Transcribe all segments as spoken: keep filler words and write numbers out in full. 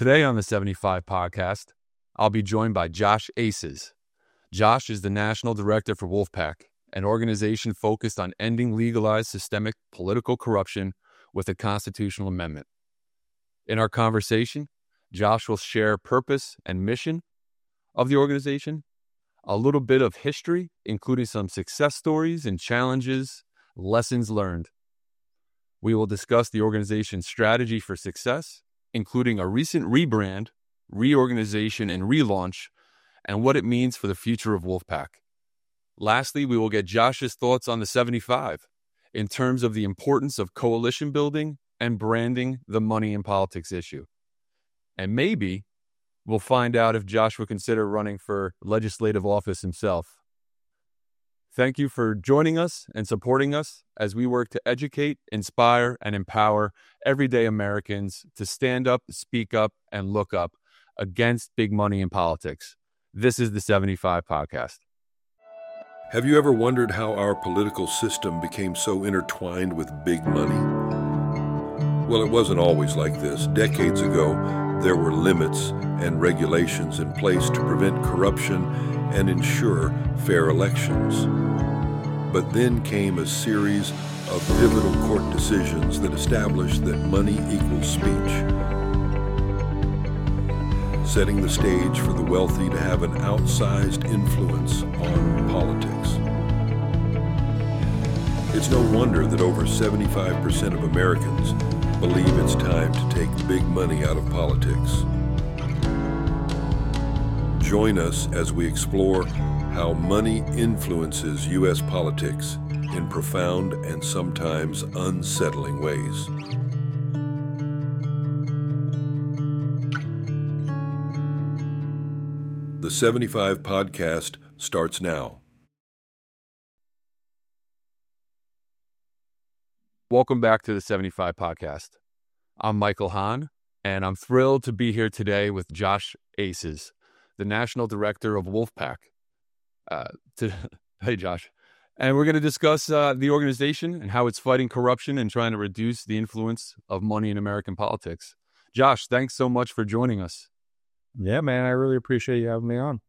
Today on the seventy-five podcast, I'll be joined by Josh Aces. Josh is the National Director for Wolfpack, an organization focused on ending legalized systemic political corruption with a constitutional amendment. In our conversation, Josh will share purpose and mission of the organization, a little bit of history, including some success stories and challenges, lessons learned. We will discuss the organization's strategy for success, including a recent rebrand, reorganization, and relaunch, and what it means for the future of Wolfpack. Lastly, we will get Josh's thoughts on the seventy-five in terms of the importance of coalition building and branding the money in politics issue. And maybe we'll find out if Josh would consider running for legislative office himself. Thank you for joining us and supporting us as we work to educate, inspire, and empower everyday Americans to stand up, speak up, and look up against big money in politics. This is the seventy-five podcast. Have you ever wondered how our political system became so intertwined with big money? Well, it wasn't always like this. Decades ago, there were limits and regulations in place to prevent corruption and ensure fair elections. But then came a series of pivotal court decisions that established that money equals speech, setting the stage for the wealthy to have an outsized influence on politics. It's no wonder that over seventy-five percent of Americans believe it's time to take big money out of politics. Join us as we explore how money influences U S politics in profound and sometimes unsettling ways. The seventy-five podcast starts now. Welcome back to the seventy-five podcast. I'm Michael Hahn, and I'm thrilled to be here today with Josh Aces, the National Director of Wolfpack. Uh, to, hey, Josh. And we're going to discuss uh, the organization and how it's fighting corruption and trying to reduce the influence of money in American politics. Josh, thanks so much for joining us. Yeah, man, I really appreciate you having me on.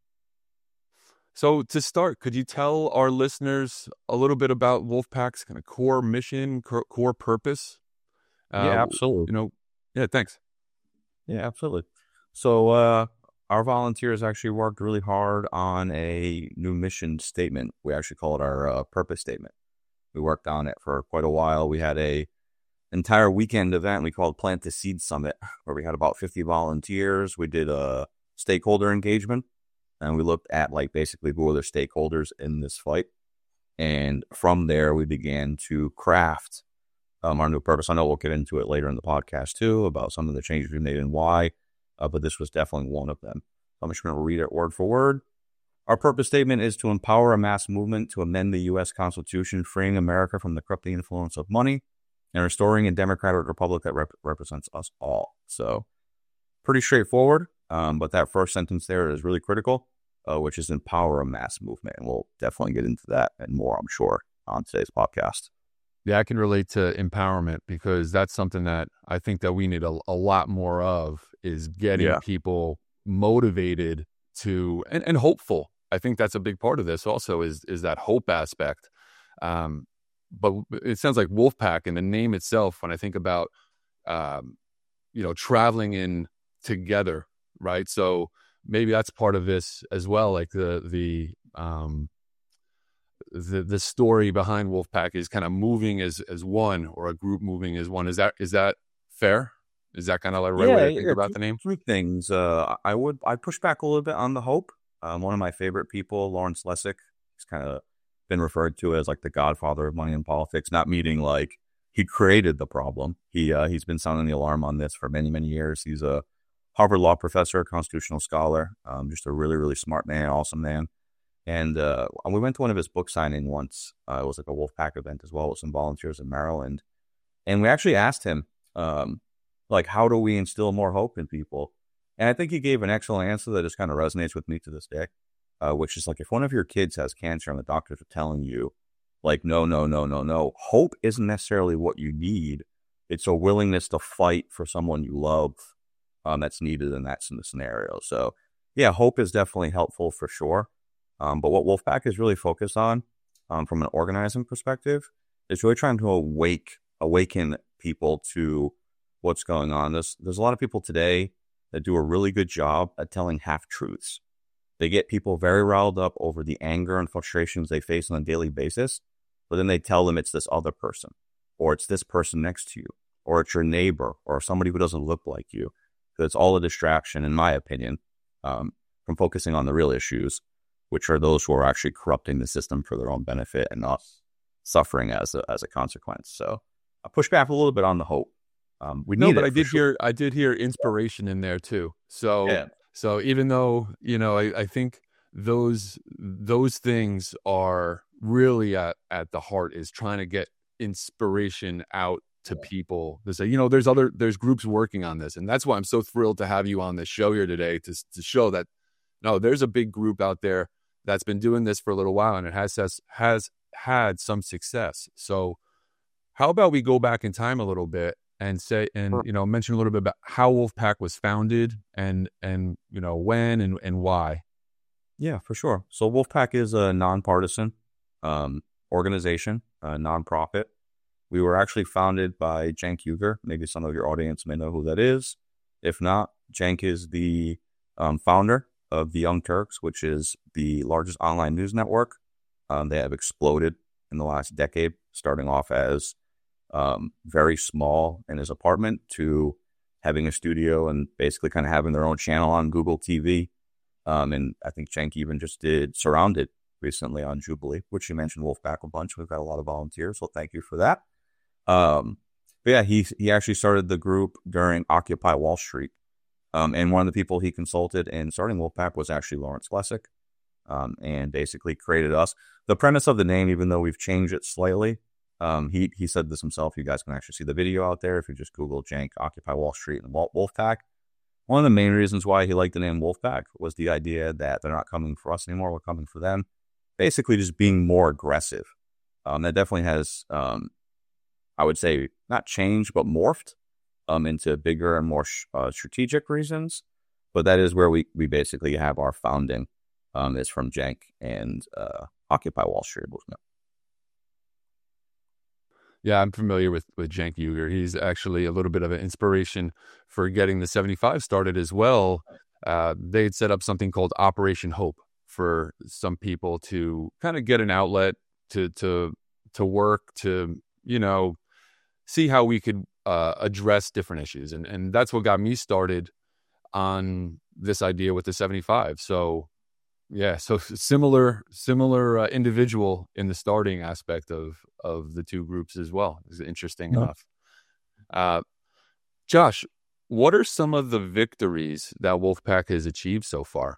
So to start, could you tell our listeners a little bit about Wolfpack's kind of core mission, core, core purpose? Uh, yeah, absolutely. You know, yeah, thanks. Yeah, absolutely. So uh, our volunteers actually worked really hard on a new mission statement. We actually call it our uh, purpose statement. We worked on it for quite a while. We had a entire weekend event we called Plant the Seed Summit, where we had about fifty volunteers. We did a stakeholder engagement, and we looked at like basically who are the stakeholders in this fight. And from there, we began to craft um, our new purpose. I know we'll get into it later in the podcast too, about some of the changes we made and why, uh, but this was definitely one of them. So I'm just going to read it word for word. Our purpose statement is to empower a mass movement to amend the U S Constitution, freeing America from the corrupting influence of money and restoring a democratic republic that rep- represents us all. So pretty straightforward, um, but that first sentence there is really critical, uh, which is empower a mass movement. And we'll definitely get into that and more, I'm sure, on today's podcast. Yeah, I can relate to empowerment because that's something that I think that we need a, a lot more of, is getting Yeah. people motivated to, and, and hopeful. I think that's a big part of this also is, is that hope aspect. Um, but it sounds like Wolfpack and the name itself, when I think about, um, you know, traveling in together, right? So maybe that's part of this as well. Like the, the, um, the, the story behind Wolfpack is kind of moving as, as one, or a group moving as one. Is that, is that fair? Is that kind of like the right yeah, way to think yeah, about two, the name? Three things. Uh, I would, I push back a little bit on the hope. Um, one of my favorite people, Lawrence Lessig, he's kind of been referred to as like the godfather of money in politics, not meaning like he created the problem. He, uh, he's been sounding the alarm on this for many, many years. He's a Harvard law professor, constitutional scholar, um, just a really, really smart man, awesome man. And uh, we went to one of his book signing once. Uh, it was like a Wolfpack event as well with some volunteers in Maryland. And we actually asked him, um, like, how do we instill more hope in people? And I think he gave an excellent answer that just kind of resonates with me to this day, uh, which is like, if one of your kids has cancer and the doctors are telling you, like, no, no, no, no, no, hope isn't necessarily what you need. It's a willingness to fight for someone you love um, that's needed in that in the scenario. So yeah, hope is definitely helpful for sure. Um, but what Wolfpack is really focused on, um, from an organizing perspective, is really trying to awake awaken people to what's going on. There's there's a lot of people today that do a really good job at telling half truths. They get people very riled up over the anger and frustrations they face on a daily basis, but then they tell them it's this other person, or it's this person next to you, or it's your neighbor, or somebody who doesn't look like you. So it's all a distraction, in my opinion, um, from focusing on the real issues, which are those who are actually corrupting the system for their own benefit and not suffering as a as a consequence. So I push back a little bit on the hope. Um, we no, need but it I did sure. hear I did hear inspiration in there too. So Yeah. so even though, you know, I, I think those those things are really at, at the heart, is trying to get inspiration out to people to say, you know, there's other there's groups working on this. And that's why I'm so thrilled to have you on this show here today, to to show that no, there's a big group out there that's been doing this for a little while, and it has has, has had some success. So how about we go back in time a little bit and say, and, you know, mention a little bit about how Wolfpack was founded, and, and, you know, when and, and why. Yeah, for sure. So Wolfpack is a nonpartisan um, organization, a nonprofit. We were actually founded by Cenk Uygur. Maybe some of your audience may know who that is. If not, Cenk is the um, founder of the Young Turks, which is the largest online news network. Um, they have exploded in the last decade, starting off as um, very small in his apartment to having a studio and basically kind of having their own channel on Google T V. Um, and I think Cenk even just did Surrounded recently on Jubilee, which you mentioned Wolfpack a bunch. We've got a lot of volunteers, so thank you for that. Um, but yeah, he he actually started the group during Occupy Wall Street. Um, and one of the people he consulted in starting Wolfpack was actually Lawrence Lessig, um, and basically created us. The premise of the name, even though we've changed it slightly, um, he he said this himself. You guys can actually see the video out there if you just Google Cenk, Occupy Wall Street, and Wolfpack. One of the main reasons why he liked the name Wolfpack was the idea that they're not coming for us anymore, we're coming for them. Basically just being more aggressive. Um, that definitely has, um, I would say, not changed, but morphed um, into bigger and more sh- uh, strategic reasons. But that is where we, we basically have our founding, um, is from Cenk and uh, Occupy Wall Street movement. Yeah, I'm familiar with, with Cenk Uygur. He's actually a little bit of an inspiration for getting the seventy-five started as well. Uh, they had set up something called Operation Hope for some people to kind of get an outlet to to to work, to, you know, see how we could uh, address different issues. And, and that's what got me started on this idea with the seventy-five. So, yeah, so similar similar uh, individual in the starting aspect of, of the two groups as well. It's interesting No. enough. Uh, Josh, what are some of the victories that Wolfpack has achieved so far?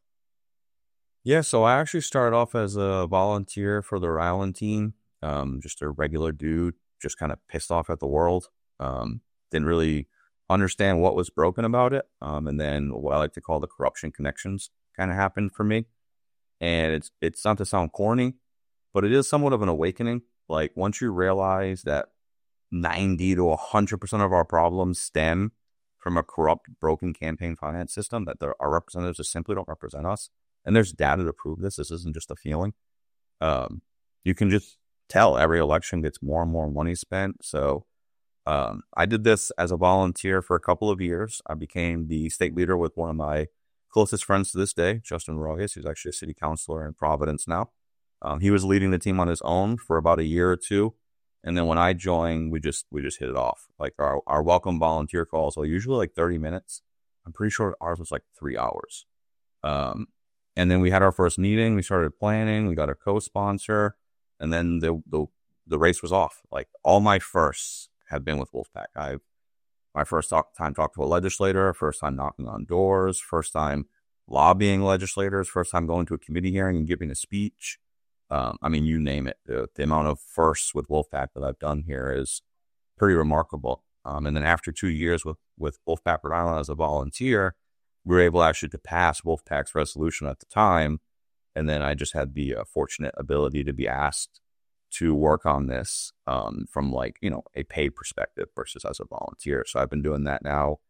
Yeah, so I actually started off as a volunteer for the Rhode Island team, um, just a regular dude, just kind of pissed off at the world. Um, didn't really understand what was broken about it. Um, and then what I like to call the corruption connections kind of happened for me. And it's it's not to sound corny, but it is somewhat of an awakening. Like, once you realize that ninety to one hundred percent of our problems stem from a corrupt, broken campaign finance system, that there, our representatives just simply don't represent us. And there's data to prove this. This isn't just a feeling. Um, you can just tell every election gets more and more money spent. So um, I did this as a volunteer for a couple of years. I became the state leader with one of my closest friends to this day, Justin Royes, who's actually a city councilor in Providence now. Um, he was leading the team on his own for about a year or two. And then when I joined, we just we just hit it off. Like, our, our welcome volunteer calls are usually like thirty minutes. I'm pretty sure ours was like three hours. Um, and then we had our first meeting. We started planning. We got a co-sponsor. And then the the, the race was off. Like, all my firsts have been with Wolfpack. I've My first talk, time talking to a legislator, first time knocking on doors, first time lobbying legislators, first time going to a committee hearing and giving a speech. Um, I mean, you name it. The, the amount of firsts with Wolfpack that I've done here is pretty remarkable. Um, and then after two years with, with Wolfpack Rhode Island as a volunteer, we were able actually to pass Wolfpack's resolution at the time. And then I just had the uh, fortunate ability to be asked to work on this um, from, like, you know, a paid perspective versus as a volunteer. So I've been doing that now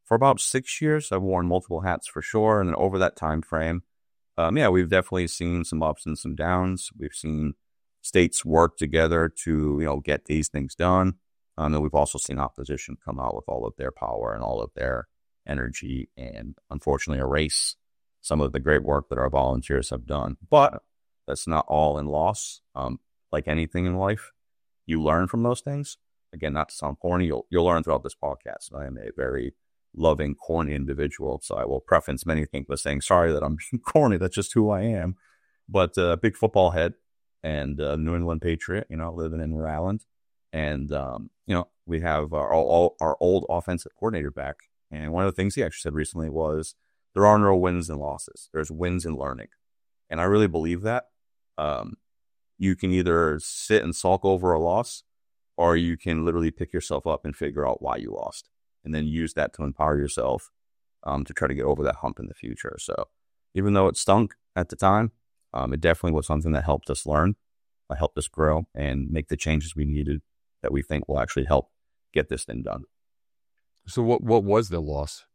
for about six years. I've worn multiple hats for sure. And then over that time frame, um, yeah, we've definitely seen some ups and some downs. We've seen states work together to, you know, get these things done. Um, and we've also seen opposition come out with all of their power and all of their energy and unfortunately erase some of the great work that our volunteers have done. But that's not all in loss. Um, like anything in life, you learn from those things. Again, not to sound corny, you'll, you'll learn throughout this podcast. I am a very loving, corny individual, so I will preference many things by saying, sorry that I'm corny, that's just who I am. But uh, big football head and uh, New England Patriot, you know, living in Rhode Island. And, um, you know, we have our, all, our old offensive coordinator back. And one of the things he actually said recently was, there are no wins and losses. There's wins in learning. And I really believe that. Um, you can either sit and sulk over a loss, or you can literally pick yourself up and figure out why you lost, and then use that to empower yourself um, to try to get over that hump in the future. So even though it stunk at the time, um, it definitely was something that helped us learn, uh, helped us grow, and make the changes we needed that we think will actually help get this thing done. So what what was the loss?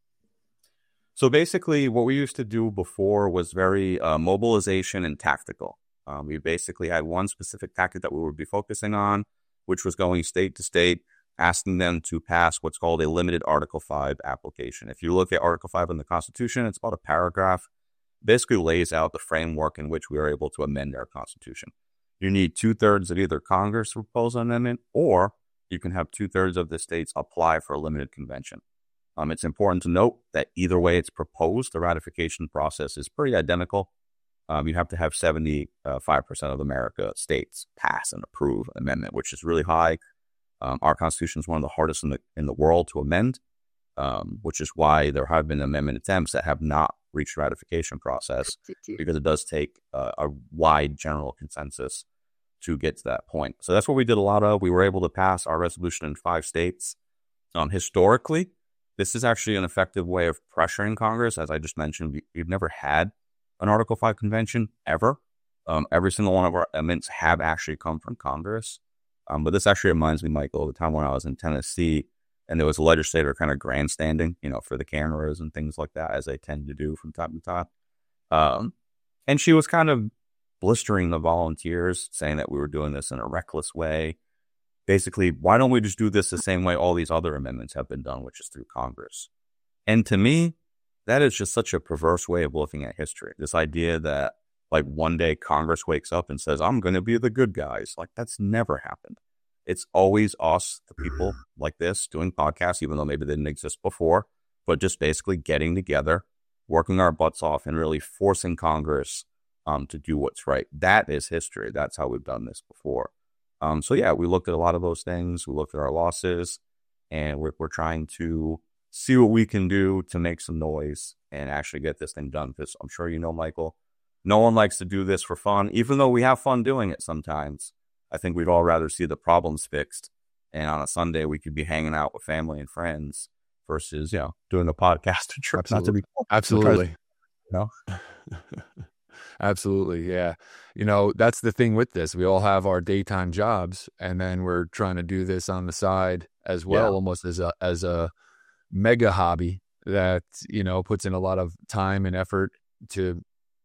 So basically what we used to do before was very uh, mobilization and tactical. Um, we basically had one specific tactic that we would be focusing on, which was going state to state, asking them to pass what's called a limited Article five application. If you look at Article five in the Constitution, it's about a paragraph. Basically lays out the framework in which we are able to amend our Constitution. You need two-thirds of either Congress to propose an amendment, or you can have two-thirds of the states apply for a limited convention. Um, it's important to note that either way it's proposed, the ratification process is pretty identical. Um, you have to have seventy-five percent of America states pass and approve an amendment, which is really high. Um, our Constitution is one of the hardest in the in the world to amend, um, which is why there have been amendment attempts that have not reached ratification process, because it does take uh, a wide general consensus to get to that point. So that's what we did a lot of. We were able to pass our resolution in five states. Um, historically, this is actually an effective way of pressuring Congress. As I just mentioned, we, we've never had an Article five convention ever. Um, every single one of our amendments have actually come from Congress. Um, but this actually reminds me, Michael, of the time when I was in Tennessee and there was a legislator kind of grandstanding, you know, for the cameras and things like that, as they tend to do from time to time. Um, and she was kind of blistering the volunteers, saying that we were doing this in a reckless way. Basically, why don't we just do this the same way all these other amendments have been done, which is through Congress? And to me, that is just such a perverse way of looking at history. This idea that, like, one day Congress wakes up and says, I'm going to be the good guys. Like, that's never happened. It's always us, the people like this, doing podcasts, even though maybe they didn't exist before, but just basically getting together, working our butts off, and really forcing Congress um, to do what's right. That is history. That's how we've done this before. Um, so, yeah, we looked at a lot of those things. We looked at our losses, and we're, we're trying to see what we can do to make some noise and actually get this thing done. Because I'm sure you know, Michael, no one likes to do this for fun, even though we have fun doing it sometimes. I think we'd all rather see the problems fixed. And on a Sunday, we could be hanging out with family and friends versus, you know, doing a podcast. Absolutely. Not to be Absolutely. You know? Absolutely. Yeah. You know, that's the thing with this. We all have our daytime jobs, and then we're trying to do this on the side as well, Yeah. almost as a, as a mega hobby that, you know, puts in a lot of time and effort to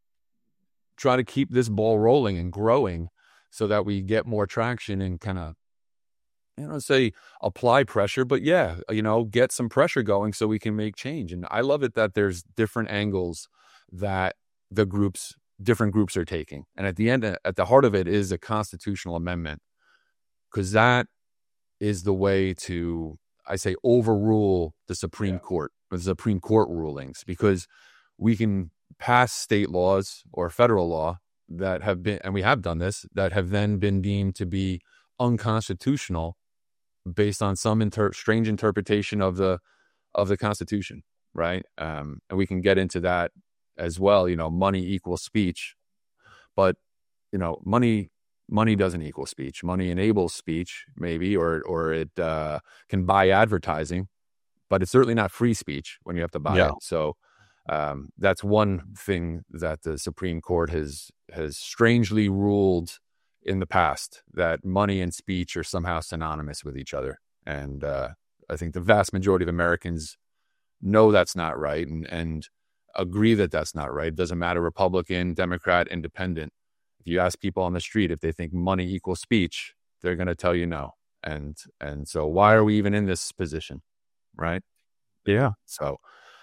try to keep this ball rolling and growing so that we get more traction and kind of, you know, say apply pressure, but yeah, you know, get some pressure going so we can make change. And I love it that there's different angles that the groups, different groups are taking. And at the end, at the heart of it is a constitutional amendment, because that is the way to, I say, overrule the Supreme Yeah. Court, the Supreme Court rulings, because we can pass state laws or federal law that have been, and we have done this, that have then been deemed to be unconstitutional based on some inter- strange interpretation of the of the Constitution, right? Um, and we can get into that as well. You know, money equals speech, but you know, money money doesn't equal speech. Money enables speech, maybe, or or it uh, can buy advertising, but it's certainly not free speech when you have to buy Yeah. it. So um, that's one thing that the Supreme Court has has strangely ruled in the past, that money and speech are somehow synonymous with each other. And uh, I think the vast majority of Americans know that's not right and, and agree that that's not right. It doesn't matter, Republican, Democrat, Independent. If you ask people on the street if they think money equals speech, they're going to tell you no. And and so why are we even in this position, right? Yeah. So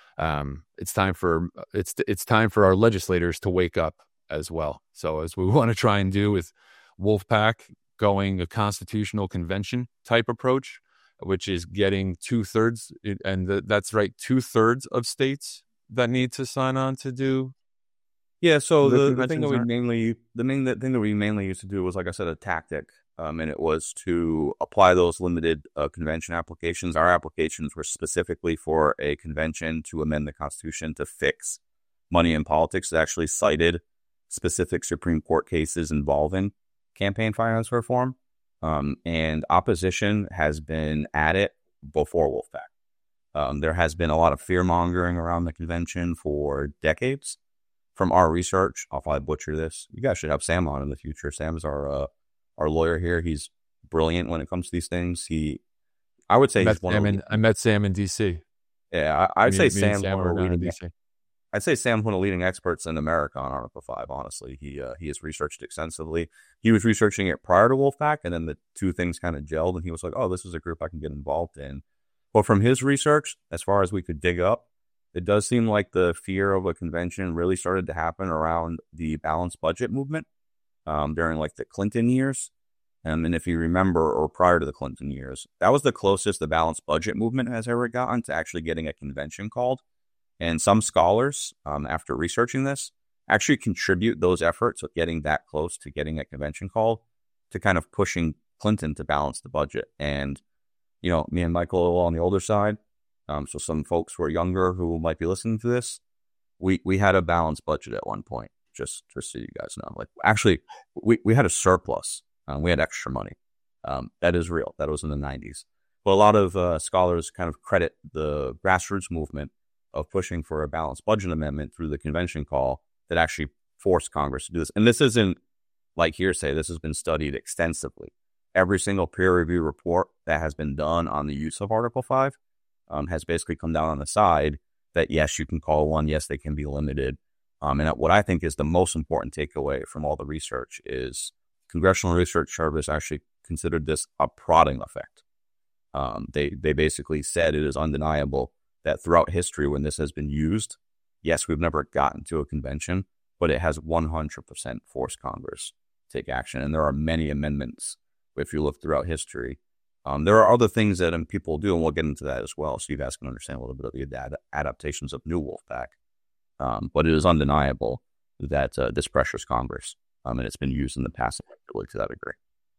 um, it's time for it's it's time for our legislators to wake up as well. So as we want to try and do with Wolfpack, going a constitutional convention type approach, which is getting two thirds, and the, that's right, two thirds of states that need to sign on to do. Yeah. So The the, the thing that we conventions are- mainly the main the thing that we mainly used to do was, like I said, a tactic, um, and it was to apply those limited uh, convention applications. Our applications were specifically for a convention to amend the Constitution to fix money in politics. It actually cited specific Supreme Court cases involving campaign finance reform. Um, and opposition has been at it before Wolfpack. Um, there has been a lot of fear mongering around the convention for decades. From our research, I'll probably butcher this. You guys should have Sam on in the future. Sam's our uh, our lawyer here. He's brilliant when it comes to these things. He, I would say, I met, he's one Sam of in, the, I met Sam in D C. yeah, I, I'd Me- say me and Sam's Sam one were of the down in leading. D C. I'd say Sam's one of the leading experts in America on Article Five. Honestly, he uh, he has researched extensively. He was researching it prior to Wolfpack, and then the two things kind of gelled, and he was like, "Oh, this is a group I can get involved in." But from his research, as far as we could dig up, it does seem like the fear of a convention really started to happen around the balanced budget movement um, during like the Clinton years. Um, and if you remember, or prior to the Clinton years, that was the closest the balanced budget movement has ever gotten to actually getting a convention called. And some scholars, um, after researching this, actually contribute those efforts of getting that close to getting a convention called to kind of pushing Clinton to balance the budget. And, you know, me and Michael on the older side, um, so some folks who are younger who might be listening to this, we, we had a balanced budget at one point, just, just so you guys know. Like, actually, we, we had a surplus. Um, we had extra money. Um, that is real. That was in the nineties. But a lot of uh, scholars kind of credit the grassroots movement of pushing for a balanced budget amendment through the convention call that actually forced Congress to do this. And this isn't like hearsay. This has been studied extensively. Every single peer review report that has been done on the use of Article five um, has basically come down on the side that, yes, you can call one. Yes, they can be limited. Um, and what I think is the most important takeaway from all the research is Congressional Research Service actually considered this a prodding effect. Um, they, they basically said it is undeniable that throughout history, when this has been used, yes, we've never gotten to a convention, but it has one hundred percent forced Congress to take action. And there are many amendments, if you look throughout history. Um, there are other things that um, people do, and we'll get into that as well, so you guys can understand a little bit of the ad- adaptations of New Wolfpack. Um, but it is undeniable that uh, this pressures Congress, um, and it's been used in the past effectively to that degree.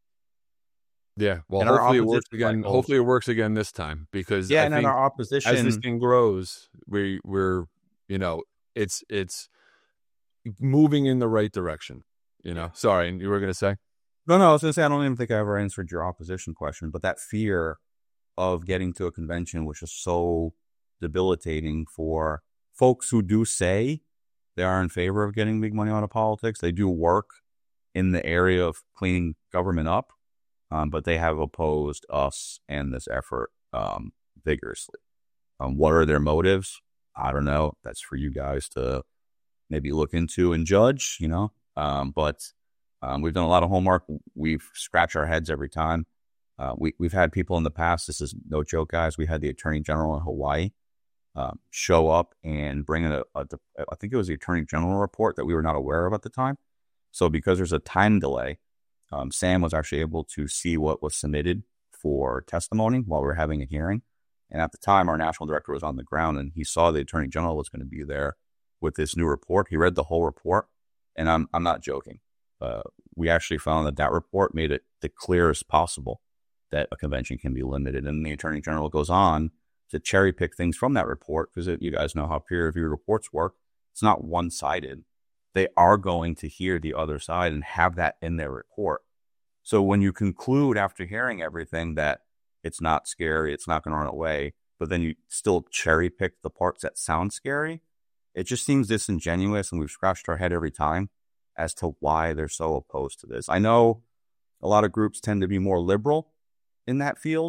Yeah, well, And our hopefully it works opposition, again. Michael- Hopefully it works again this time, because Yeah, I and then think our opposition, as this thing grows, we we're you know it's it's moving in the right direction. You know, sorry, you were gonna say. No, no, I was going to say, I don't even think I ever answered your opposition question, but that fear of getting to a convention, which is so debilitating for folks who do say they are in favor of getting big money out of politics. They do work in the area of cleaning government up, um, but they have opposed us and this effort um, vigorously. Um, what are their motives? I don't know. That's for you guys to maybe look into and judge, you know, um, but Um, we've done a lot of homework. We've scratched our heads every time. Uh, we, we've had people in the past, this is no joke, guys. We had the Attorney General in Hawaii um, show up and bring in a, a, I think it was the Attorney General report that we were not aware of at the time. So because there's a time delay, um, Sam was actually able to see what was submitted for testimony while we were having a hearing. And at the time, our national director was on the ground, and he saw the Attorney General was going to be there with this new report. He read the whole report, and I'm I'm not joking. Uh, we actually found that that report made it the clearest possible that a convention can be limited. And the Attorney General goes on to cherry pick things from that report, because you guys know how peer review reports work. It's not one-sided. They are going to hear the other side and have that in their report. So when you conclude after hearing everything that it's not scary, it's not going to run away, but then you still cherry pick the parts that sound scary, it just seems disingenuous, and we've scratched our head every time as to why they're so opposed to this. I know a lot of groups tend to be more liberal in that field,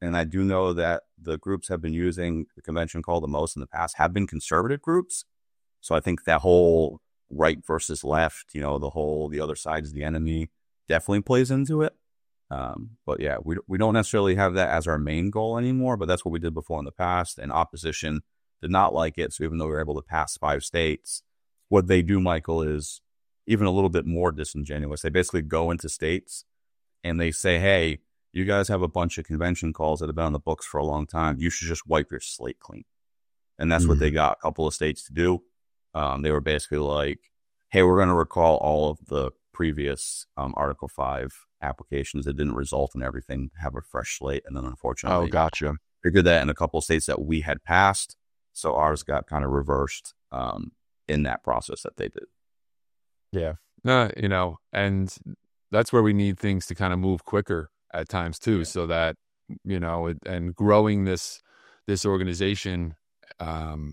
and I do know that the groups have been using the convention call the most in the past have been conservative groups. So I think that whole right versus left, you know, the whole, the other side is the enemy definitely plays into it. Um, but yeah, we we don't necessarily have that as our main goal anymore, but that's what we did before in the past. And opposition did not like it. So even though we were able to pass five states, what they do, Michael, is even a little bit more disingenuous. They basically go into states and they say, hey, you guys have a bunch of convention calls that have been on the books for a long time. You should just wipe your slate clean. And that's mm-hmm. what they got a couple of states to do. Um, they were basically like, hey, we're going to recall all of the previous um, Article five applications that didn't result in everything, have a fresh slate. And then unfortunately, oh, gotcha. figured that in a couple of states that we had passed. So ours got kind of reversed um, in that process that they did. Yeah. Uh, you know, and that's where we need things to kind of move quicker at times too, yeah. so that, you know, it, and growing this, this organization um,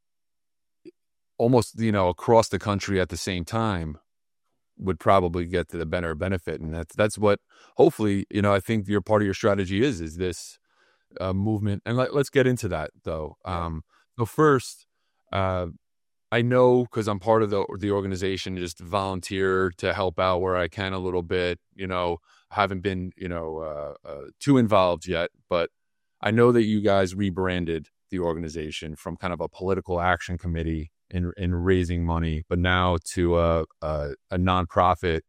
almost, you know, across the country at the same time would probably get to the better benefit. And that's, that's what, hopefully, you know, I think your part of your strategy is, is this uh, movement. And let, let's get into that though. Yeah. Um, so first, uh, I know, cause I'm part of the, the organization, just volunteer to help out where I can a little bit, you know, I haven't been, you know, uh, uh, too involved yet, but I know that you guys rebranded the organization from kind of a political action committee in in raising money, but now to a a, a nonprofit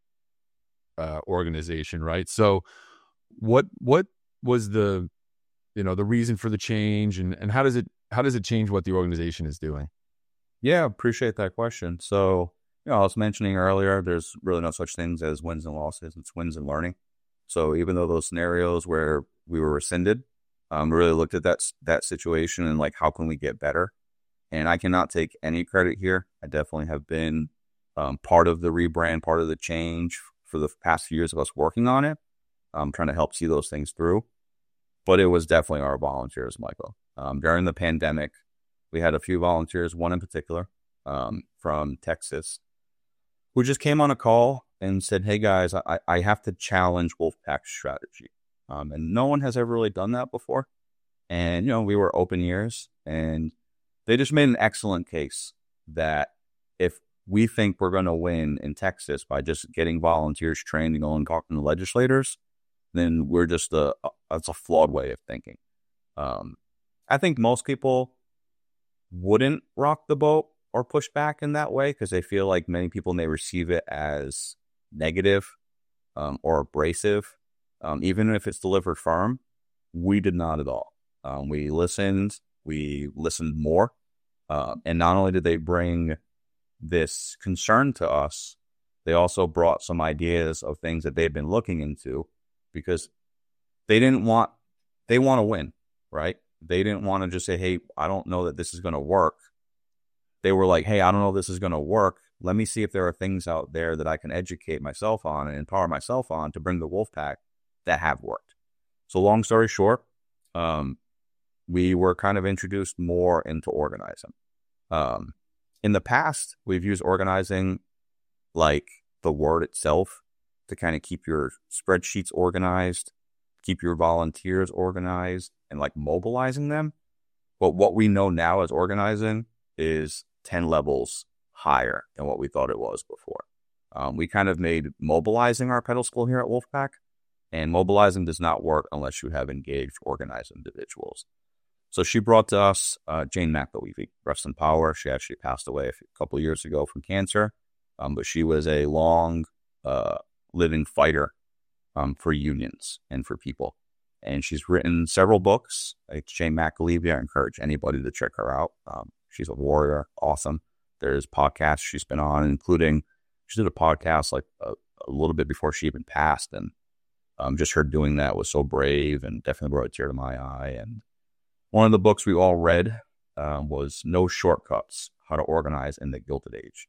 uh, organization, right? So, what what was the, you know, the reason for the change, and, and how does it how does it change what the organization is doing? Yeah, appreciate that question. So, you know, I was mentioning earlier, there's really no such things as wins and losses; it's wins and learning. So, even though those scenarios where we were rescinded, um, we really looked at that that situation and like, how can we get better? And I cannot take any credit here. I definitely have been um, part of the rebrand, part of the change for the past few years of us working on it. I'm trying to help see those things through. But it was definitely our volunteers, Michael. Um, during the pandemic, we had a few volunteers, one in particular um, from Texas, who just came on a call and said, hey, guys, I, I have to challenge Wolfpack's strategy. Um, and no one has ever really done that before. And, you know, we were open ears, and they just made an excellent case that if we think we're going to win in Texas by just getting volunteers trained and going talking to legislators, then we're just a, a that's a flawed way of thinking. Um, I think most people wouldn't rock the boat or push back in that way because they feel like many people may receive it as negative um, or abrasive, um, even if it's delivered firm. We did not at all. Um, we listened. We listened more. Uh, and not only did they bring this concern to us, they also brought some ideas of things that they've been looking into because they didn't want, they want to win, right? They didn't want to just say, hey, I don't know that this is going to work. They were like, hey, I don't know if this is going to work. Let me see if there are things out there that I can educate myself on and empower myself on to bring the Wolfpack that have worked. So long story short, um, we were kind of introduced more into organizing. Um, in the past, we've used organizing like the word itself to kind of keep your spreadsheets organized, keep your volunteers organized, and like mobilizing them. But what we know now as organizing is ten levels higher than what we thought it was before. Um, we kind of made mobilizing our pedestal here at Wolfpack, and mobilizing does not work unless you have engaged, organized individuals. So she brought to us uh, Jane McAlevey, rest in power. She actually passed away a, few, a couple of years ago from cancer, um, but she was a long uh, living fighter um, for unions and for people. And she's written several books. Like Jane McAlevey, I encourage anybody to check her out. Um, she's a warrior, awesome. There's podcasts she's been on, including she did a podcast like a, a little bit before she even passed, and um, just her doing that was so brave and definitely brought a tear to my eye. And one of the books we all read um, was No Shortcuts, How to Organize in the Gilded Age.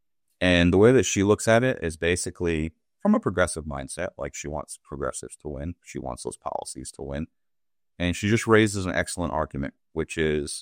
And the way that she looks at it is basically from a progressive mindset, like she wants progressives to win. She wants those policies to win. And she just raises an excellent argument, which is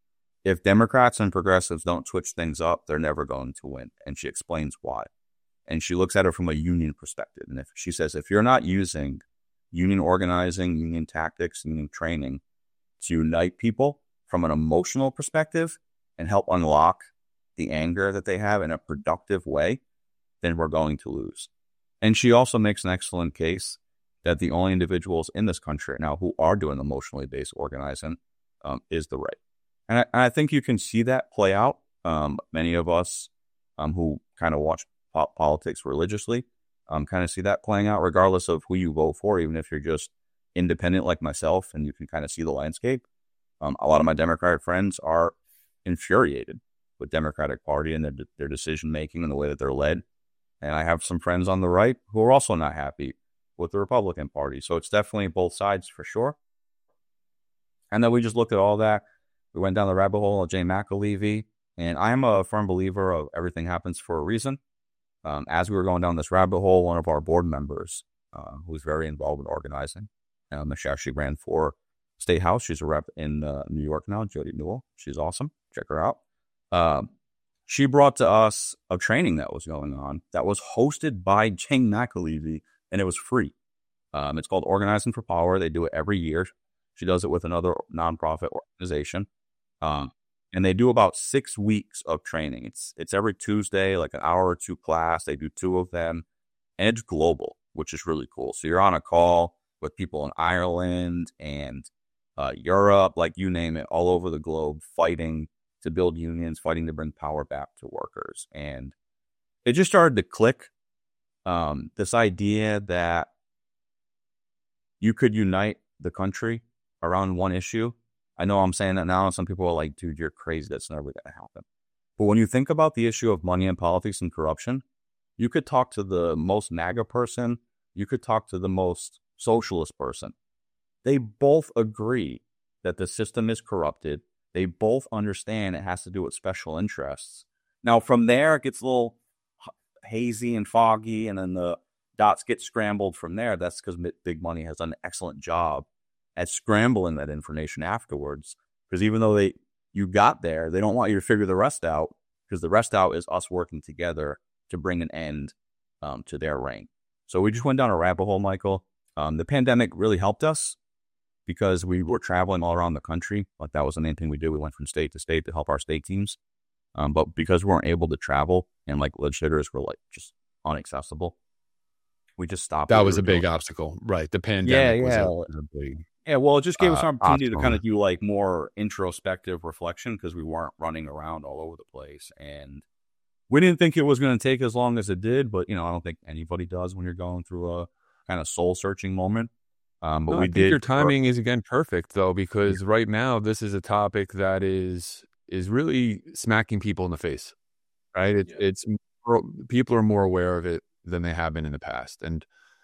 if Democrats and progressives don't switch things up, they're never going to win. And she explains why. And she looks at it from a union perspective. And if she says, if you're not using union organizing, union tactics, union training to unite people from an emotional perspective and help unlock the anger that they have in a productive way, then we're going to lose. And she also makes an excellent case that the only individuals in this country now who are doing emotionally based organizing um, is the right. And I, and I think you can see that play out. Um, many of us um, who kind of watch po- politics religiously um, kind of see that playing out regardless of who you vote for, even if you're just independent like myself and you can kind of see the landscape. Um, a lot of my Democratic friends are infuriated with Democratic Party and their, their decision making and the way that they're led. And I have some friends on the right who are also not happy with the Republican Party. So it's definitely both sides for sure. And then we just looked at all that. We went down the rabbit hole of Jay McAlevey. And I am a firm believer of everything happens for a reason. Um, as we were going down this rabbit hole, one of our board members, uh, who's very involved in organizing, um, she actually ran for State House. She's a rep in uh, New York now, Jody Newell. She's awesome. Check her out. Um, she brought to us a training that was going on that was hosted by Jay McAlevey, and it was free. Um, it's called Organizing for Power. They do it every year. She does it with another nonprofit organization. Um, and they do about six weeks of training. It's it's every Tuesday, like an hour or two class. They do two of them. And it's global, which is really cool. So you're on a call with people in Ireland and uh, Europe, like you name it, all over the globe, fighting to build unions, fighting to bring power back to workers. And it just started to click. Um, this idea that you could unite the country around one issue. I know I'm saying that now, and some people are like, dude, you're crazy. That's never going to happen. But when you think about the issue of money and politics and corruption, you could talk to the most MAGA person. You could talk to the most socialist person. They both agree that the system is corrupted. They both understand it has to do with special interests. Now, from there, it gets a little hazy and foggy, and then the dots get scrambled from there. That's because big money has done an excellent job at scrambling that information afterwards. Because even though they you got there, they don't want you to figure the rest out, because the rest out is us working together to bring an end um, to their reign. So we just went down a rabbit hole, Michael. Um, the pandemic really helped us because we were traveling all around the country. Like that was the main thing we did. We went from state to state to help our state teams. Um, but because we weren't able to travel and like legislators were like just inaccessible, we just stopped. That was a big obstacle, right? The pandemic yeah, yeah. was a, a big. Yeah, well, it just gave us uh, an opportunity obstacle. to kind of do like more introspective reflection because we weren't running around all over the place. And we didn't think it was going to take as long as it did, but, you know, I don't think anybody does when you're going through a kind of soul-searching moment. Um, but No, we I think did. your timing is, again, perfect, though, because right now this is a topic that is is really smacking people in the face, right? It, Yeah. It's more, people are more aware of it than they have been in the past. And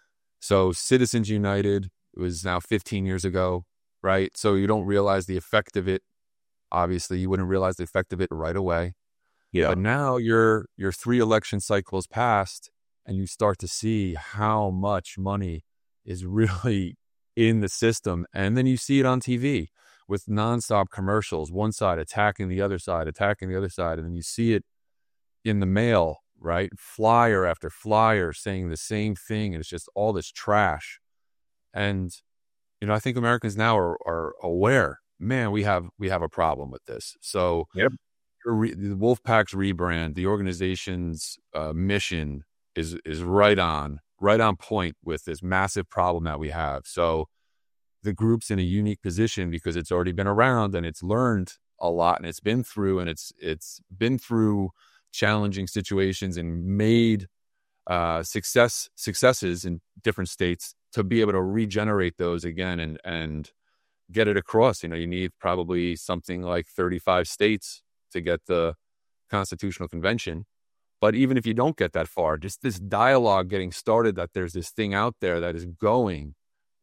so Citizens United was now fifteen years ago, right? So you don't realize the effect of it. Obviously, you wouldn't realize the effect of it right away. Yeah. But now you're, you're three election cycles past, and you start to see how much money is really in the system. And then you see it on T V with nonstop commercials, one side attacking the other side, attacking the other side. And then you see it in the mail, right? Flyer after flyer saying the same thing. And it's just all this trash. And, you know, I think Americans now are, are aware, man, we have, we have a problem with this. So Yep. Re- the Wolfpack's rebrand, the organization's uh, mission is is right on, right on point with this massive problem that we have. So the group's in a unique position because it's already been around and it's learned a lot and it's been through and it's it's been through challenging situations and made uh, success successes in different states to be able to regenerate those again and and get it across. You know, you need probably something like thirty-five states to get the Constitutional Convention. But even if you don't get that far, just this dialogue getting started that there's this thing out there that is going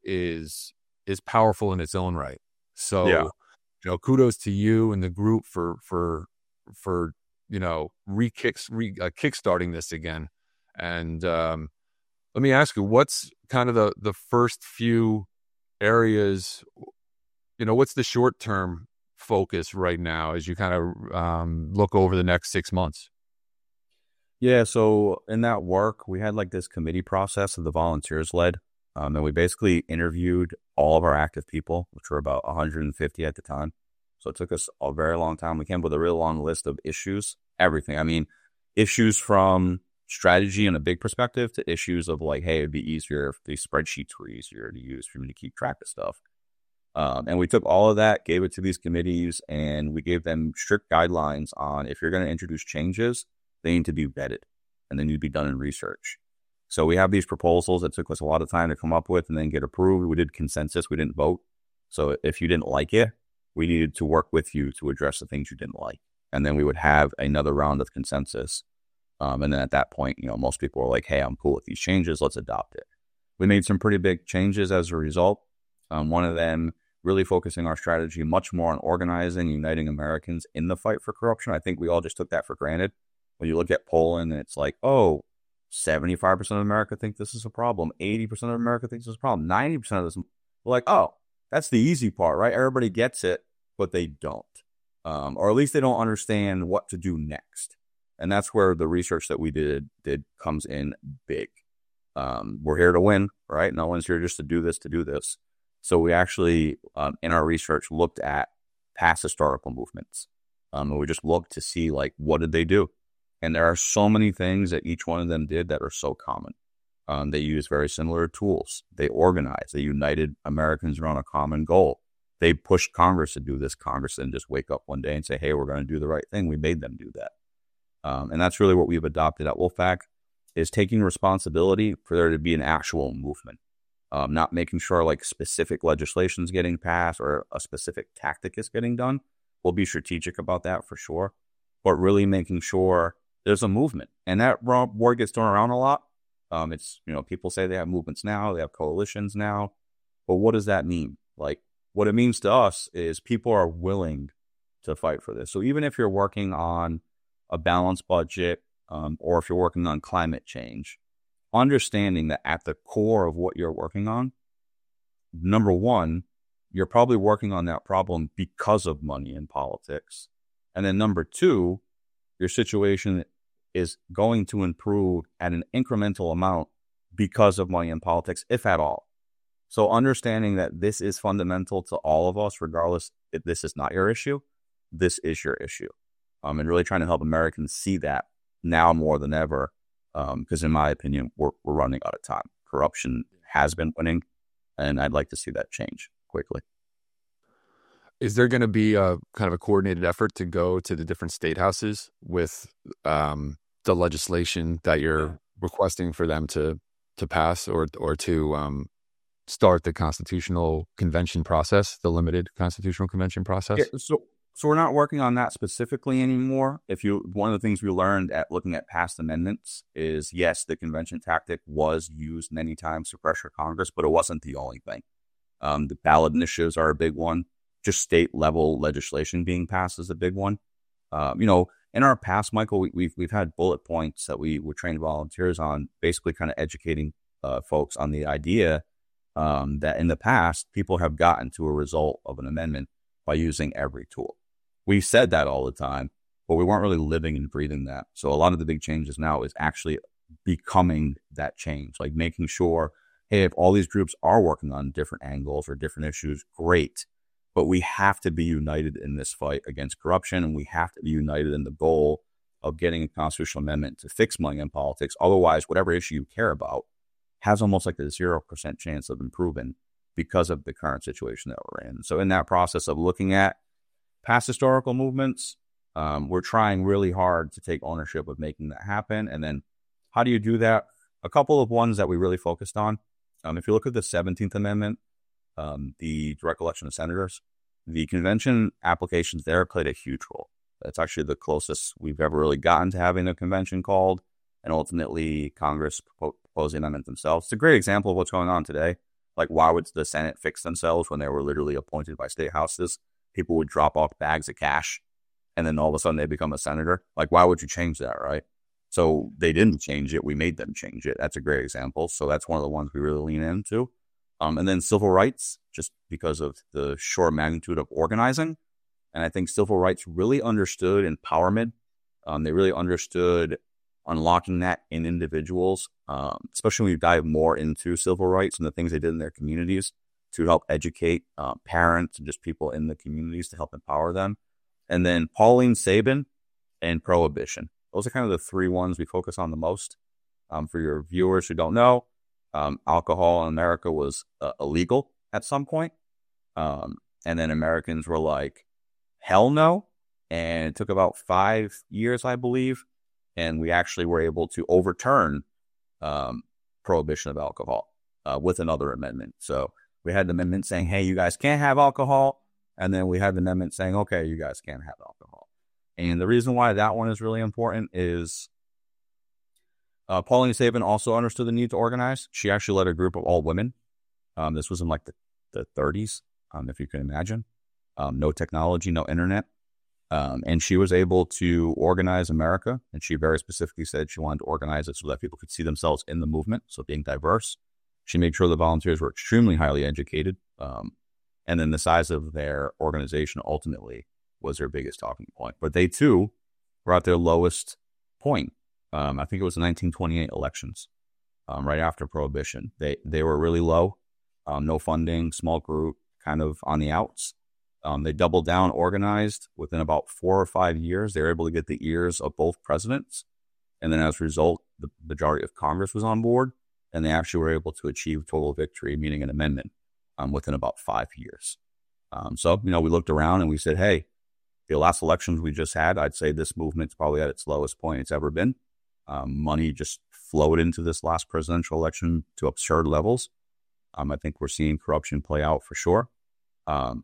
is is powerful in its own right. So, Yeah. you know, kudos to you and the group for for for you know re-kicks re uh, kickstarting this again. And um, let me ask you, what's kind of the the first few areas? You know, what's the short term focus right now as you kind of um, look over the next six months? Yeah. So in that work, we had like this committee process that the volunteers led. Um, and we basically interviewed all of our active people, which were about one hundred fifty at the time. So it took us a very long time. We came up with a real long list of issues, everything. I mean, issues from strategy in a big perspective to issues of like, hey, it'd be easier if these spreadsheets were easier to use for me to keep track of stuff. Um, and we took all of that, gave it to these committees, and we gave them strict guidelines on if you're going to introduce changes, they need to be vetted and they need to be done in research. So we have these proposals that took us a lot of time to come up with and then get approved. We did consensus. We didn't vote. So if you didn't like it, we needed to work with you to address the things you didn't like. And then we would have another round of consensus. Um, and then at that point, you know, most people were like, hey, I'm cool with these changes. Let's adopt it. We made some pretty big changes as a result. Um, one of them really focusing our strategy much more on organizing, uniting Americans in the fight for corruption. I think we all just took that for granted. When you look at Poland, and it's like, oh, seventy-five percent of America think this is a problem. eighty percent of America thinks it's a problem. ninety percent of this, we're like, oh, that's the easy part, right? Everybody gets it, but they don't. Um, or at least they don't understand what to do next. And that's where the research that we did did comes in big. Um, we're here to win, right? No one's here just to do this, to do this. So we actually, um, in our research, looked at past historical movements. Um, and we just looked to see, like, what did they do? And there are so many things that each one of them did that are so common. Um, they used very similar tools. They organized. They united Americans around a common goal. They pushed Congress to do this. Congress didn't just wake up one day and say, hey, we're going to do the right thing. We made them do that. Um, and that's really what we've adopted at Wolfpack, is taking responsibility for there to be an actual movement. Um, not making sure like specific legislation is getting passed or a specific tactic is getting done. We'll be strategic about that for sure. But really making sure there's a movement. And that word gets thrown around a lot. Um, it's, you know, people say they have movements now, they have coalitions now. But what does that mean? Like, what it means to us is people are willing to fight for this. So even if you're working on a balanced budget, um, or if you're working on climate change, understanding that at the core of what you're working on, number one, you're probably working on that problem because of money in politics. And then number two, your situation is going to improve at an incremental amount because of money in politics, if at all. So understanding that this is fundamental to all of us, regardless if this is not your issue, this is your issue. Um, and really trying to help Americans see that now more than ever. Because um, in my opinion, we're, we're running out of time. Corruption has been winning, and I'd like to see that change quickly. Is there going to be a kind of a coordinated effort to go to the different state houses with um, the legislation that you're requesting for them to to pass, or or to um, start the constitutional convention process, the limited constitutional convention process? Yeah, so. So we're not working on that specifically anymore. If you, one of the things we learned at looking at past amendments is, yes, the convention tactic was used many times to pressure Congress, but it wasn't the only thing. Um, the ballot initiatives are a big one. Just state level legislation being passed is a big one. Um, you know, in our past, Michael, we, we've we've had bullet points that we were trained volunteers on, basically kind of educating uh, folks on the idea um, that in the past people have gotten to a result of an amendment by using every tool. We said that all the time, but we weren't really living and breathing that. So a lot of the big changes now is actually becoming that change, like making sure, hey, if all these groups are working on different angles or different issues, great. But we have to be united in this fight against corruption, and we have to be united in the goal of getting a constitutional amendment to fix money in politics. Otherwise, whatever issue you care about has almost like a zero percent chance of improving because of the current situation that we're in. So in that process of looking at past historical movements, um, we're trying really hard to take ownership of making that happen. And then how do you do that? A couple of ones that we really focused on. Um, if you look at the seventeenth Amendment, um, the direct election of senators, the convention applications there played a huge role. That's actually the closest we've ever really gotten to having a convention called, and ultimately Congress proposed the amendment themselves. It's a great example of what's going on today. Like, why would the Senate fix themselves when they were literally appointed by state houses? People would drop off bags of cash, and then all of a sudden they become a senator. Like, why would you change that, right? So they didn't change it. We made them change it. That's a great example. So that's one of the ones we really lean into. Um, and then civil rights, just because of the sheer magnitude of organizing. And I think civil rights really understood empowerment. Um, they really understood unlocking that in individuals, um, especially when you dive more into civil rights and the things they did in their communities to help educate uh, parents and just people in the communities to help empower them. And then Pauline Sabin and prohibition. Those are kind of the three ones we focus on the most. Um, for your viewers who don't know, um, alcohol in America was uh, illegal at some point. Um, and then Americans were like, hell no. And it took about five years, I believe. And we actually were able to overturn um, prohibition of alcohol uh, with another amendment. So we had the amendment saying, hey, you guys can't have alcohol. And then we had the amendment saying, okay, you guys can't have alcohol. And the reason why that one is really important is uh, Pauline Sabin also understood the need to organize. She actually led a group of all women. Um, this was in like the, the thirties, um, if you can imagine. Um, no technology, no internet. Um, and she was able to organize America. And she very specifically said she wanted to organize it so that people could see themselves in the movement. So being diverse. She made sure the volunteers were extremely highly educated. Um, and then the size of their organization ultimately was their biggest talking point. But they too were at their lowest point. Um, I think it was the nineteen twenty-eight elections, um, right after Prohibition. They they were really low, um, no funding, small group, kind of on the outs. Um, they doubled down, organized. Within about four or five years, they were able to get the ears of both presidents. And then as a result, the majority of Congress was on board, and they actually were able to achieve total victory, meaning an amendment, um, within about five years. Um, so, you know, we looked around and we said, hey, the last elections we just had, I'd say this movement's probably at its lowest point it's ever been. Um, money just flowed into this last presidential election to absurd levels. Um, I think we're seeing corruption play out for sure. Um,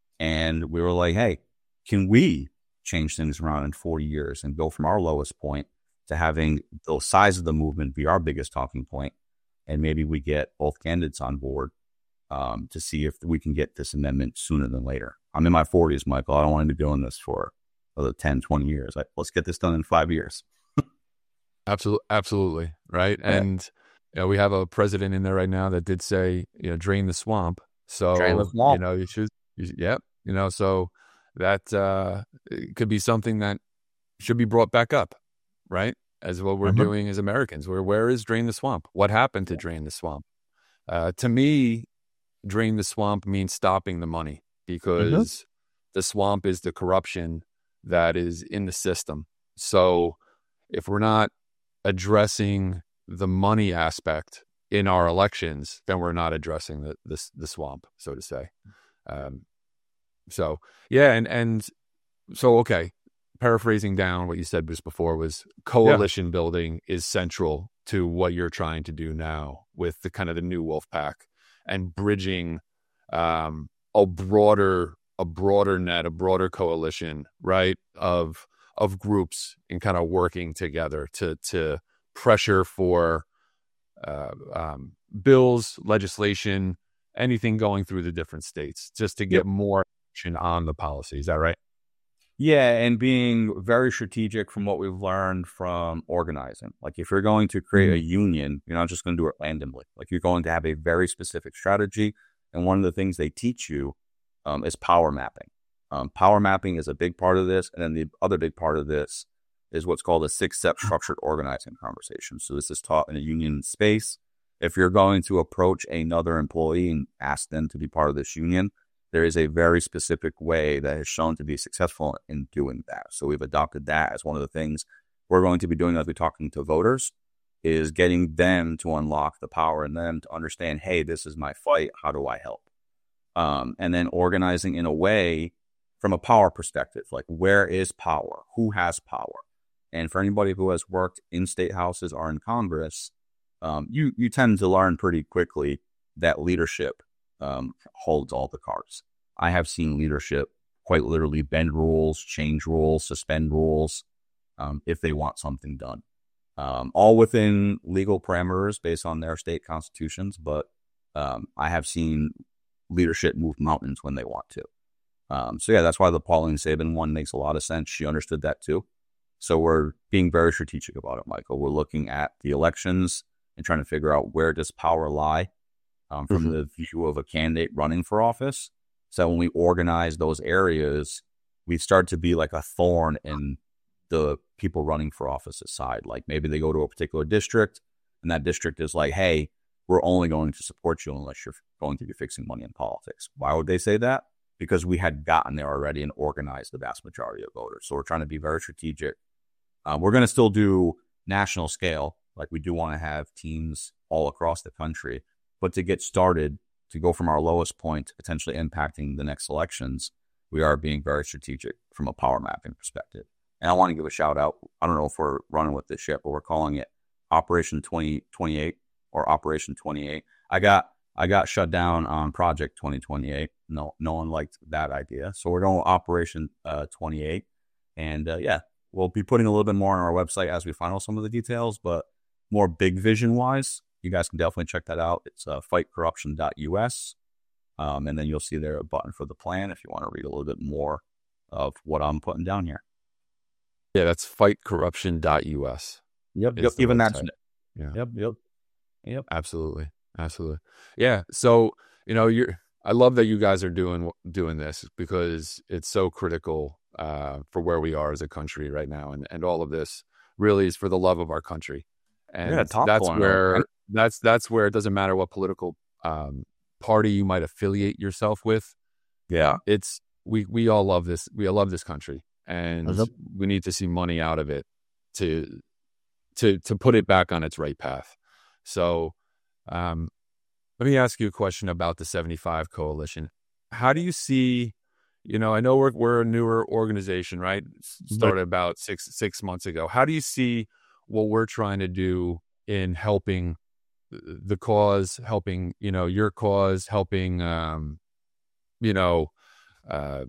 and we were like, hey, can we change things around in forty years and go from our lowest point to having the size of the movement be our biggest talking point? And maybe we get both candidates on board um, to see if we can get this amendment sooner than later. I'm in my forties, Michael. I don't want to be doing this for another ten, twenty years. I, let's get this done in five years. Absolutely. Absolutely. Right. Yeah. And you know, we have a president in there right now that did say, you know, drain the swamp. So, Drain the swamp. you know, you should, you, yep. You know, so that uh, it could be something that should be brought back up, right? As what we're Mm-hmm. doing as Americans. Where, where is drain the swamp? What happened to drain the swamp? Uh, to me, drain the swamp means stopping the money, because Mm-hmm. the swamp is the corruption that is in the system. So if we're not addressing the money aspect in our elections, then we're not addressing the the, the swamp, so to say. Um, so yeah, and and so okay, paraphrasing down what you said just before was coalition yeah. building is central to what you're trying to do now with the kind of the new Wolfpack and bridging um, a broader a broader net, a broader coalition, right, of of groups and kind of working together to to pressure for uh, um, bills, legislation, anything going through the different states, just to get yep. more action on the policy. Is that right? Yeah, and being very strategic from what we've learned from organizing. Like if you're going to create mm-hmm. a union, you're not just going to do it randomly. Like you're going to have a very specific strategy. And one of the things they teach you um, is power mapping. Um, power mapping is a big part of this. And then the other big part of this is what's called a six-step structured organizing conversation. So this is taught in a union space. If you're going to approach another employee and ask them to be part of this union, there is a very specific way that is shown to be successful in doing that. So we've adopted that as one of the things we're going to be doing as we're talking to voters, is getting them to unlock the power in them to understand, hey, this is my fight. How do I help? Um, and then organizing in a way from a power perspective, like where is power? Who has power? And for anybody who has worked in state houses or in Congress, um, you, you tend to learn pretty quickly that leadership um, holds all the cards. I have seen leadership quite literally bend rules, change rules, suspend rules, um, if they want something done. Um, all within legal parameters based on their state constitutions. But um, I have seen leadership move mountains when they want to. Um, so yeah, that's why the Pauline Sabin one makes a lot of sense. She understood that too. So we're being very strategic about it, Michael. We're looking at the elections and trying to figure out where does power lie um, from mm-hmm. the view of a candidate running for office. So when we organize those areas, we start to be like a thorn in the people running for office aside. Like maybe they go to a particular district and that district is like, hey, we're only going to support you unless you're going to be fixing money in politics. Why would they say that? Because we had gotten there already and organized the vast majority of voters. So we're trying to be very strategic. Um, we're going to still do national scale. Like we do want to have teams all across the country. But to get started, to go from our lowest point to potentially impacting the next elections, we are being very strategic from a power mapping perspective. And I want to give a shout out. I don't know if we're running with this yet, but we're calling it Operation twenty twenty-eight or Operation twenty-eight. I got I got shut down on Project twenty twenty-eight. No, no one liked that idea. So we're going with Operation uh, twenty-eight. And uh, yeah, we'll be putting a little bit more on our website as we find out some of the details, but more big vision wise, you guys can definitely check that out. It's uh, fight corruption dot U S. Um, and then you'll see there a button for the plan if you want to read a little bit more of what I'm putting down here. Yeah, that's fight corruption dot U S. Yep, yep. Even that's yeah. Yep, yep. Yep. Absolutely. Absolutely. Yeah. So, you know, you're I love that you guys are doing doing this because it's so critical uh, for where we are as a country right now. And, and all of this really is for the love of our country. And yeah, that's where on. that's that's where it doesn't matter what political um, party you might affiliate yourself with. Yeah. It's we we all love this. We love this country. And we need to see money out of it to to to put it back on its right path. So um, let me ask you a question about the seventy-five Coalition. How do you see, you know, I know we're we're a newer organization, right? Started about six six months ago. How do you see what we're trying to do in helping the cause, helping, you know, your cause, helping, um, you know, uh,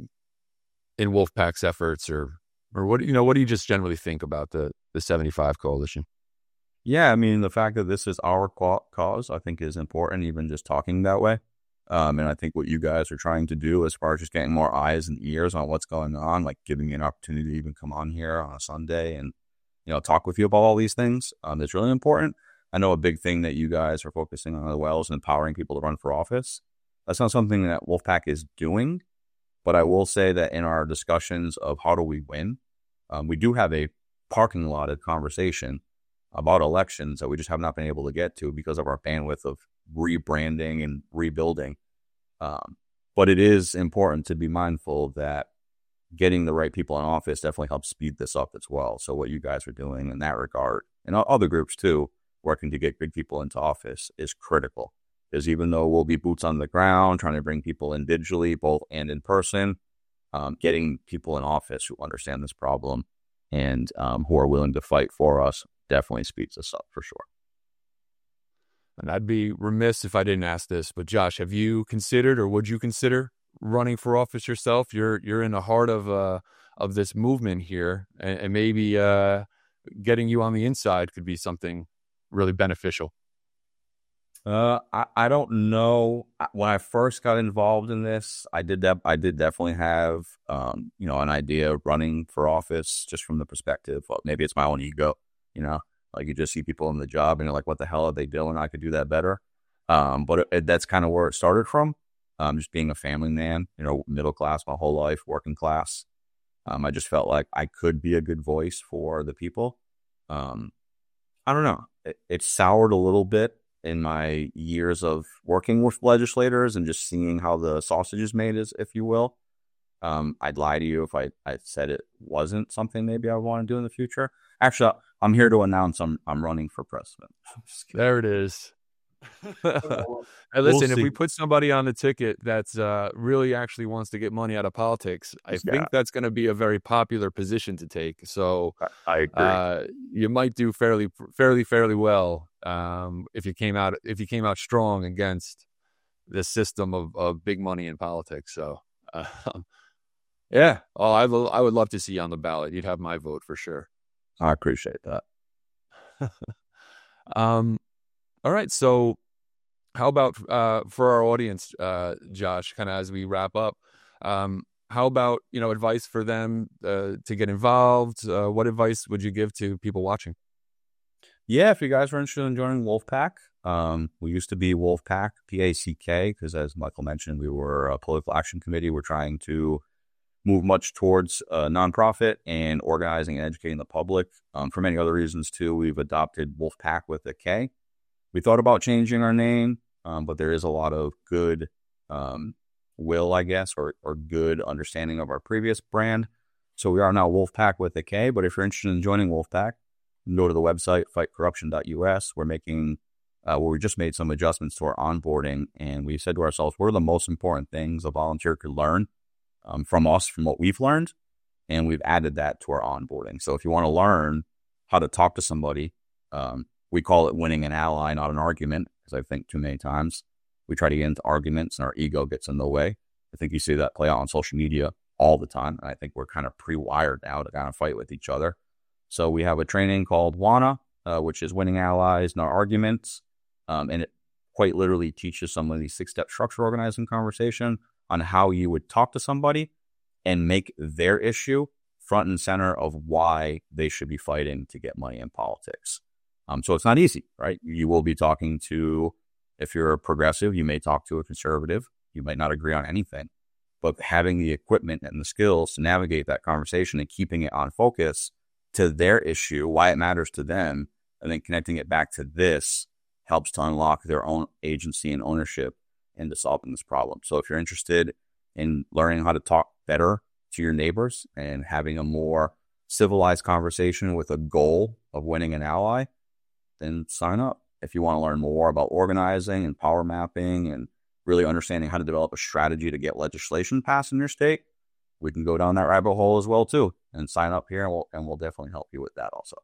in Wolfpack's efforts, or or what, you know, what do you just generally think about the, the seventy-five Coalition? Yeah, I mean, the fact that this is our cause, I think is important, even just talking that way. Um, and I think what you guys are trying to do as far as just getting more eyes and ears on what's going on, like giving me an opportunity to even come on here on a Sunday and, you know, talk with you about all these things, um, that's really important. I know a big thing that you guys are focusing on as well is empowering people to run for office. That's not something that Wolfpack is doing, but I will say that in our discussions of how do we win, um, we do have a parking lotted conversation about elections that we just have not been able to get to because of our bandwidth of rebranding and rebuilding. Um, but it is important to be mindful that getting the right people in office definitely helps speed this up as well. So what you guys are doing in that regard, and other groups too, working to get good people into office is critical. Because even though we'll be boots on the ground, trying to bring people in digitally, both and in person, um, getting people in office who understand this problem and um, who are willing to fight for us definitely speeds us up for sure. And I'd be remiss if I didn't ask this, but Josh, have you considered, or would you consider running for office yourself? You're you're in the heart of uh of this movement here, and, and maybe uh, getting you on the inside could be something really beneficial. Uh, I, I don't know. When I first got involved in this, I did that. I did definitely have, um, you know, an idea of running for office just from the perspective of maybe it's my own ego, you know, like you just see people in the job and you're like, what the hell are they doing? I could do that better. Um, but it, it, that's kind of where it started from. Um, just being a family man, you know, middle class my whole life, working class. Um, I just felt like I could be a good voice for the people. Um, I don't know. It, it soured a little bit in my years of working with legislators and just seeing how the sausage is made, is, if you will. Um, I'd lie to you if I, I said it wasn't something maybe I want to do in the future. Actually, I'm here to announce I'm I'm running for president. There it is. Hey, listen, we'll if we put somebody on the ticket that's uh, really actually wants to get money out of politics, I yeah. think that's going to be a very popular position to take. So I, I agree. Uh, you might do fairly, fairly, fairly well um, if you came out if you came out strong against this system of, of big money in politics. So, uh, yeah, oh, I I would love to see you on the ballot. You'd have my vote for sure. I appreciate that. um. All right, so how about uh, for our audience, uh, Josh, kind of as we wrap up, um, how about, you know, advice for them uh, to get involved? Uh, what advice would you give to people watching? Yeah, if you guys are interested in joining Wolfpack, um, we used to be Wolfpack, P A C K, because as Michael mentioned, we were a political action committee. We're trying to move much towards uh, nonprofit and organizing and educating the public. Um, for many other reasons too, we've adopted Wolfpack with a K. We thought about changing our name, um, but there is a lot of good um, will, I guess, or or good understanding of our previous brand. So we are now Wolfpack with a K. But if you're interested in joining Wolfpack, go to the website fight corruption dot U S. We're making Uh, where we just made some adjustments to our onboarding, and we said to ourselves, what are the most important things a volunteer could learn um, from us, from what we've learned, and we've added that to our onboarding. So if you want to learn how to talk to somebody, um, we call it winning an ally, not an argument, because I think too many times we try to get into arguments and our ego gets in the way. I think you see that play out on social media all the time, and I think we're kind of pre-wired now to kind of fight with each other. So we have a training called WANA, uh, which is winning allies, not arguments. Um, and it quite literally teaches some of these six-step structure organizing conversation on how you would talk to somebody and make their issue front and center of why they should be fighting to get money in politics. Um, so it's not easy, right? You will be talking to, if you're a progressive, you may talk to a conservative. You might not agree on anything. But having the equipment and the skills to navigate that conversation and keeping it on focus to their issue, why it matters to them, and then connecting it back to this helps to unlock their own agency and ownership into solving this problem. So if you're interested in learning how to talk better to your neighbors and having a more civilized conversation with a goal of winning an ally, then sign up. If you want to learn more about organizing and power mapping and really understanding how to develop a strategy to get legislation passed in your state, we can go down that rabbit hole as well too, and sign up here, and we'll, and we'll definitely help you with that also.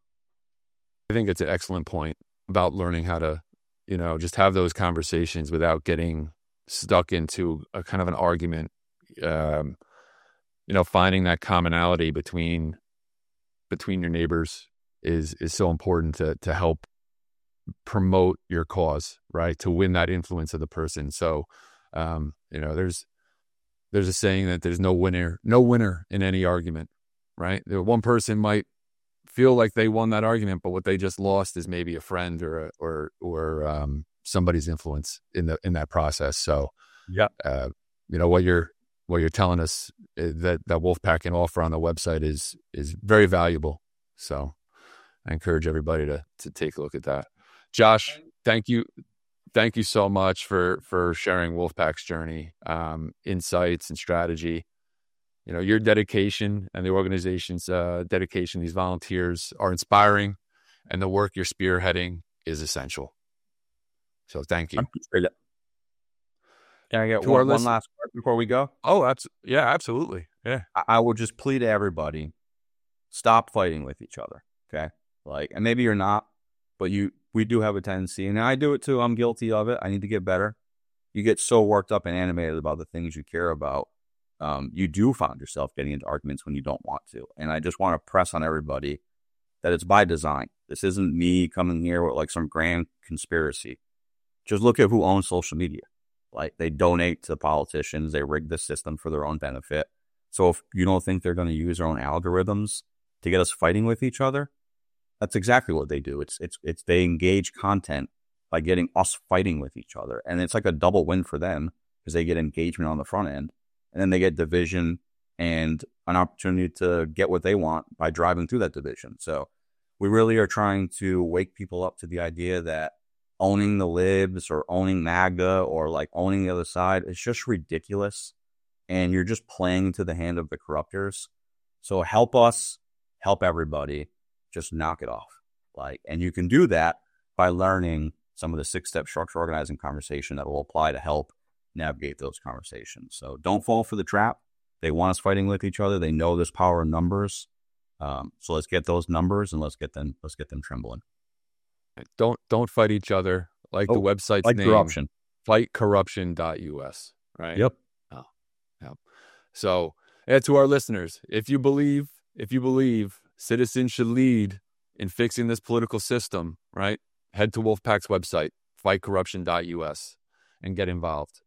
I think it's an excellent point about learning how to, you know, just have those conversations without getting stuck into a kind of an argument. Um, you know, finding that commonality between between your neighbors is is so important to to help promote your cause, right? To win that influence of the person. So, um, you know, there's there's a saying that there's no winner, no winner in any argument, right? There, one person might feel like they won that argument, but what they just lost is maybe a friend or a, or or um, somebody's influence in the in that process. So, yeah, uh, you know what you're what you're telling us that that Wolfpack can offer on the website is is very valuable. So, I encourage everybody to to take a look at that. Josh, thank you, thank you so much for for sharing Wolfpack's journey, um, insights, and strategy. You know, your dedication and the organization's uh, dedication, these volunteers are inspiring, and the work you're spearheading is essential. So thank you. Can I get one, one last part before we go? Oh, abs- yeah, absolutely. Yeah. I, I will just plead to everybody, stop fighting with each other, okay? Like, and maybe you're not, but you, we do have a tendency, and I do it too. I'm guilty of it. I need to get better. You get so worked up and animated about the things you care about. Um, you do find yourself getting into arguments when you don't want to. And I just want to press on everybody that it's by design. This isn't me coming here with like some grand conspiracy. Just look at who owns social media. Like, they donate to politicians. They rig the system for their own benefit. So if you don't think they're going to use their own algorithms to get us fighting with each other, that's exactly what they do. It's, it's, it's, they engage content by getting us fighting with each other. And it's like a double win for them because they get engagement on the front end. And then they get division and an opportunity to get what they want by driving through that division. So we really are trying to wake people up to the idea that owning the libs or owning MAGA or like owning the other side is just ridiculous. And you're just playing to the hand of the corruptors. So help us, help everybody, just knock it off. Like, and you can do that by learning some of the six-step structure organizing conversation that will apply to help navigate those conversations. So don't fall for the trap. They want us fighting with each other. They know there's power in numbers. Um, so let's get those numbers and let's get them let's get them trembling. Don't don't fight each other. Like oh, the website's fight name, corruption. fight corruption dot U S. Right? Yep. Oh, yep. So, and to our listeners, if you believe if you believe citizens should lead in fixing this political system, right? Head to Wolfpack's website, fight corruption dot U S, and get involved.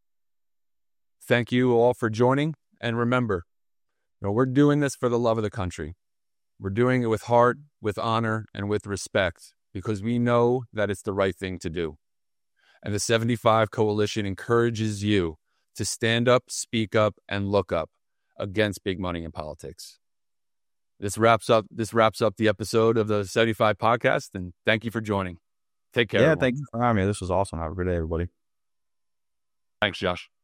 Thank you all for joining. And remember, you know, we're doing this for the love of the country. We're doing it with heart, with honor, and with respect because we know that it's the right thing to do. And the seventy-five Coalition encourages you to stand up, speak up, and look up, against big money in politics. This wraps up this wraps up the episode of the seventy-five podcast, and thank you for joining. Take care. Yeah, everyone. thank you for having me. This was awesome. Have a good day, everybody. Thanks, Josh.